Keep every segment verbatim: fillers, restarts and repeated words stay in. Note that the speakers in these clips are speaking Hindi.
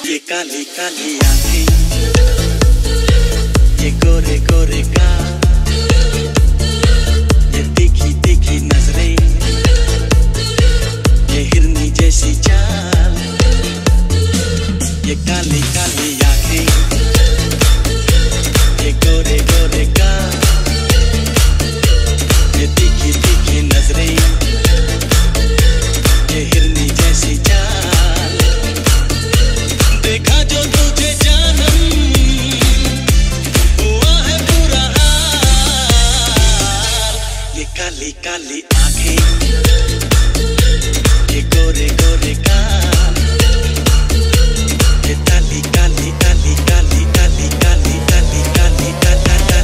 ये काली काली आंखें, ये गोरे गोरे गाल, ये तीखी तीखी नजरें, ये हिरनी जैसी चाल। ये काली काली आंखें, ये गोरे गोरे गाल, ये तीखी तीखी नजरें, ये हिरनी जैसी चाल। देखा जो तुझे जानम, हुआ है बुरा हाल। ये काली काली आंखें, ये गोरे गोरे गाल, ये काली काली काली काली काली काली काली काली काली काली।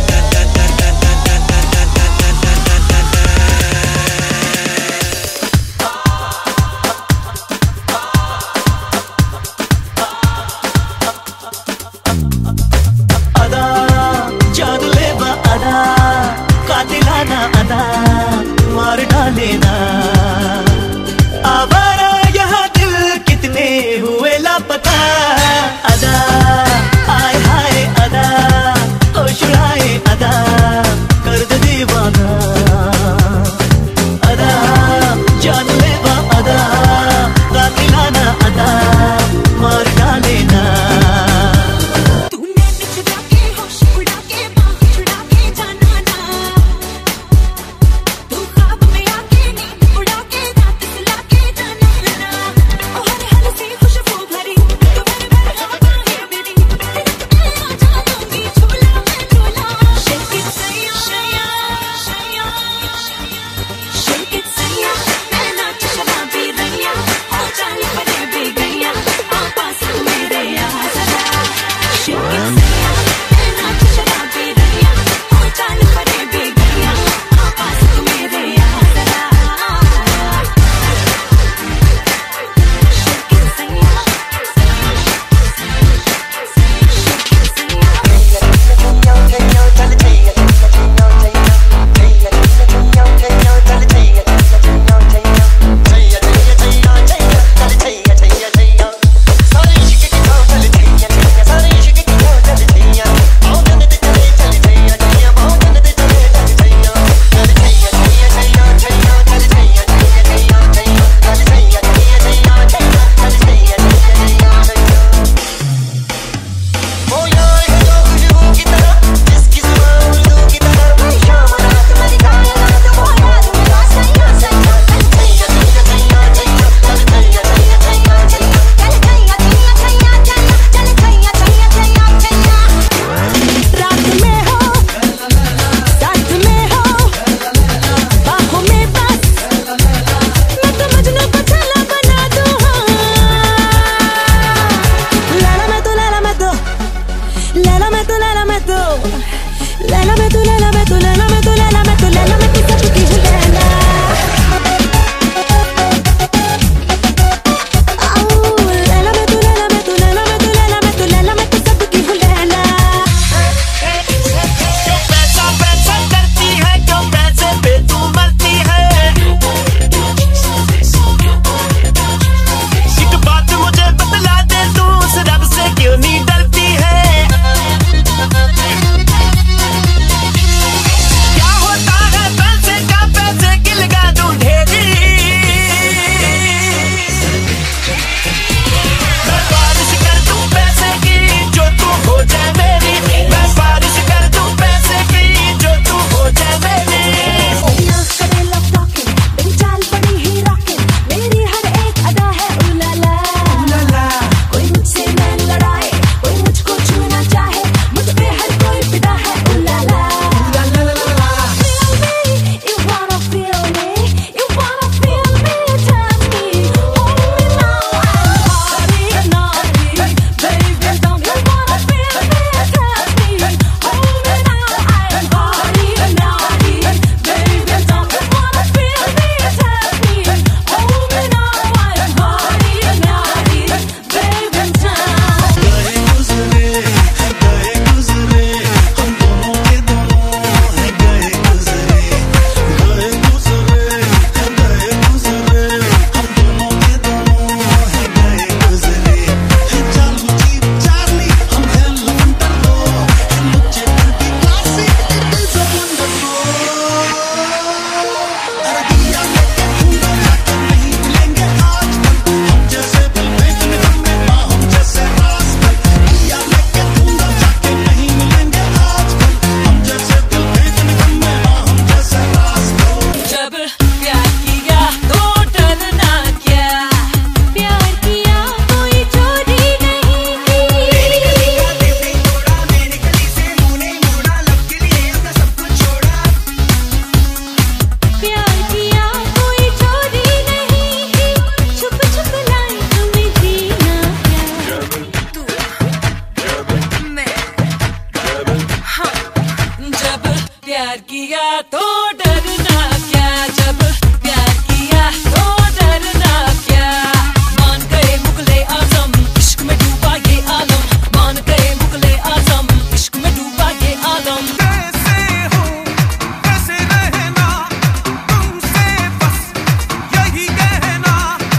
किया तो डरना क्या, जब प्यार किया तो डरना क्या। मान गए मुगले आजम, इश्क में डूबा ये आलम। मान गए मुगले आजम, इश्क में डूबा ये आलम। जैसे हूँ वैसे रहना, तुमसे बस यही कहना।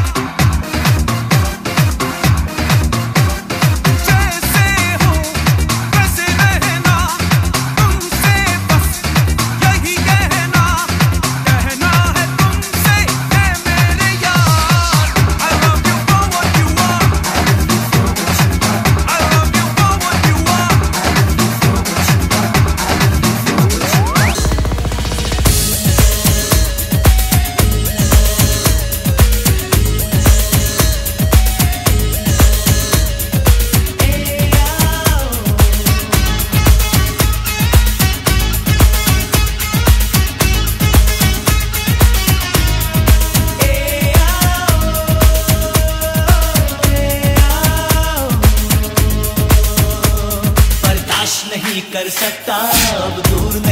जैसे हूँ वैसे रहना, तुमसे बस यही कहना। कहना है तुमसे है मेरे यार, I love you for what you are, I love you for what you are. बर्दाश्त नहीं कर सकता अब दूर